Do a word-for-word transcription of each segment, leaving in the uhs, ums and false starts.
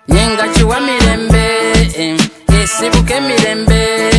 Nyenga chiwa mirembe esibuke mirembe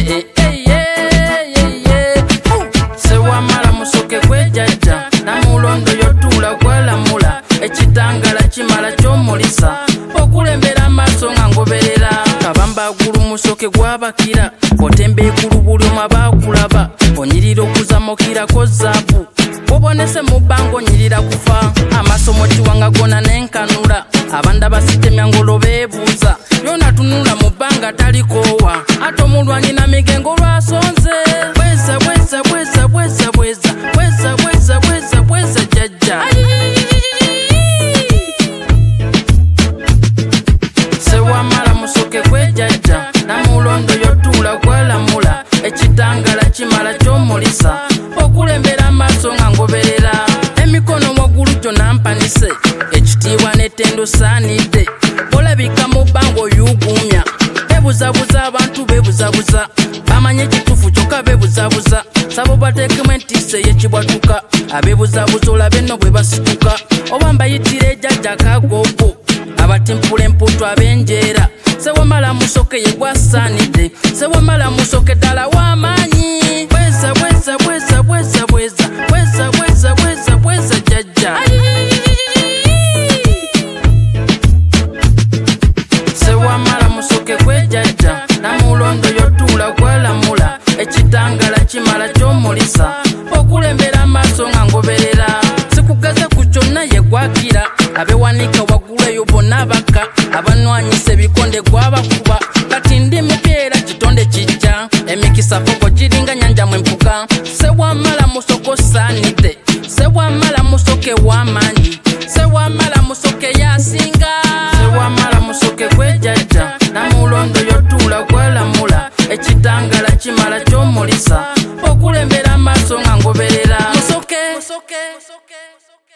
sewa mala musoke kwejaja namulondo yotula kwelamula ekitangala kimala kyomulisa okulembera amaaso nga ngoberera kabamba gulu musoke gwabakira otembe ekulu buli omu abakulaba onyirira okuzamukirako zaabu obonese mu bbanga onyirira kufa amasomo kiwanga gona n'enkanula abanda basitemya ngolo beebuuza yona tunula mu bbanga talikoowa ate omulwanyi na migengo lwasonze bweza bweza bweza bweza bweza bweza bweza bweza bweza jajja sewamala musoke kwejajja namulondo yotula kwelamula ekitangala kimala kyomulisa okulembera amaaso nga ngoberera emikono waggulu gyo nampanise ekitiibwa n'ettendo saanidde olabika mu bbanga oyugumya bebuzabuza abantu bebuzabuza bamanye ekituufu kyokka bebuzabuza sabo bateekemu entiisa ey'ekibwatuka abebuzabuza olabe nno bwe basituka oba mbayitira ejjajja kagogo abatimpula emputu ab'enjeera sewamala musoke ye gwasaanidde sewamala musoke ddala w'amaanyi bweza bweza bweza bweza bweza bweza bweza bweza bweza jajja sewamala musoke kwejajja namulondo yotula kwelamula ekitangala kimala kyomulisa okulembera amaaso nga ngoberera sikugeza ku kyonna ye gwakira abewanika waggulu eyo bonna abaka abanwanyisa ebikonde gwabakuba kati ndi mupyera kitonde kijja emikisa foko giringa nyanja mwempuka sewamala musoko saanidde sewamala musoke w'amaanyi sewamala musoke yasinga sewamala musoke kwejajja namulondo yotula kwelamula ekitangala kimala kyomulisa okulembera amaaso nga ngoberera musoke, musoke, musoke.